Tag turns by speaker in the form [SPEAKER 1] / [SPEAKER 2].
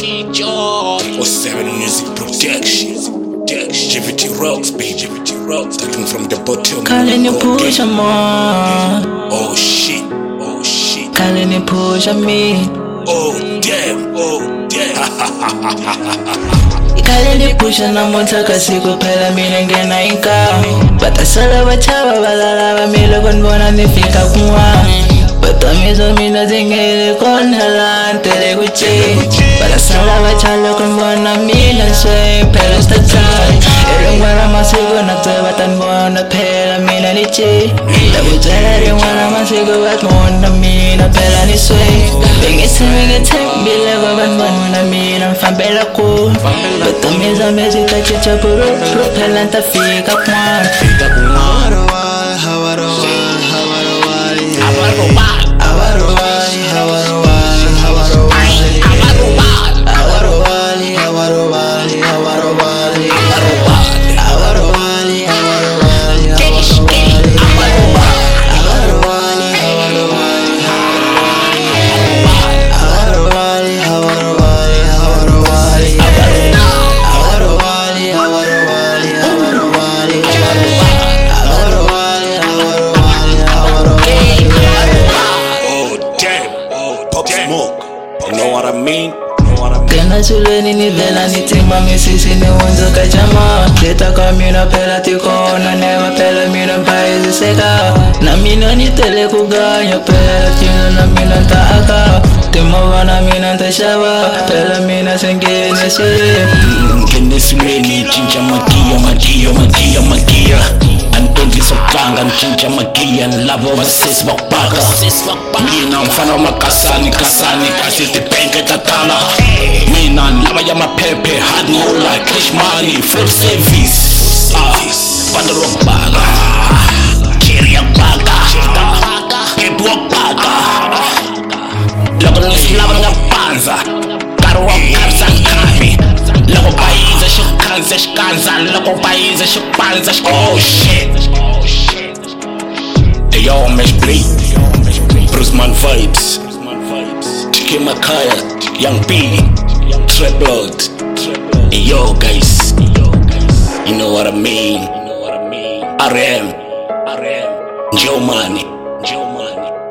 [SPEAKER 1] Or 7 Music Production. GVT Rocks, baby. GVT Rocks. Starting from the bottom.
[SPEAKER 2] Calling you push more.
[SPEAKER 1] Oh shit.
[SPEAKER 2] Calling you push me.
[SPEAKER 1] Oh damn.
[SPEAKER 2] Calling you push na motaka siku pela mine ngena inka. Batasala bachaba balala milo konbona nifika kumwa. Batamizo mina zingere kon halan tele gucci. Batasala bachala konbona mina sway pela stachai. Erengwana masigo na tebatan bona pela mina nichi. Labutera wana masigo bat mona mina pela ni sway. Bengese bile baban bona mina fambela ko. Batamizo mezita chicha puro pela ntafika kumwa.
[SPEAKER 1] You know what I mean?
[SPEAKER 2] Tena shuleni ni vela ni timba misisi ni unzo kachama. Leta kamina pela tikona nema pela mina mpaizi seka. Na mina ni tele kuganya pela tino na mina ntaaka. Tima wana mina ntashaba pela mina sengene sire.
[SPEAKER 1] Nkene suleni chincha magia Antongi sokanga nchincha magia Nlabo vasesi wakbaka Mina mfana makasani Kasiti penke katana Mina nlaba ya mapepe Hard no like cash money Full service Bando wakbaka Kiri wakbaka Kepu wakbaka Loko nislava nga panza Karo wakabza nkami Loko paiza shikanza Loko paiza shipanza Oh shit Yo mesh bleed Bruceman vibes Tiki Makaya Young B Trap Blood Yo guys You know what I mean RM Joe Money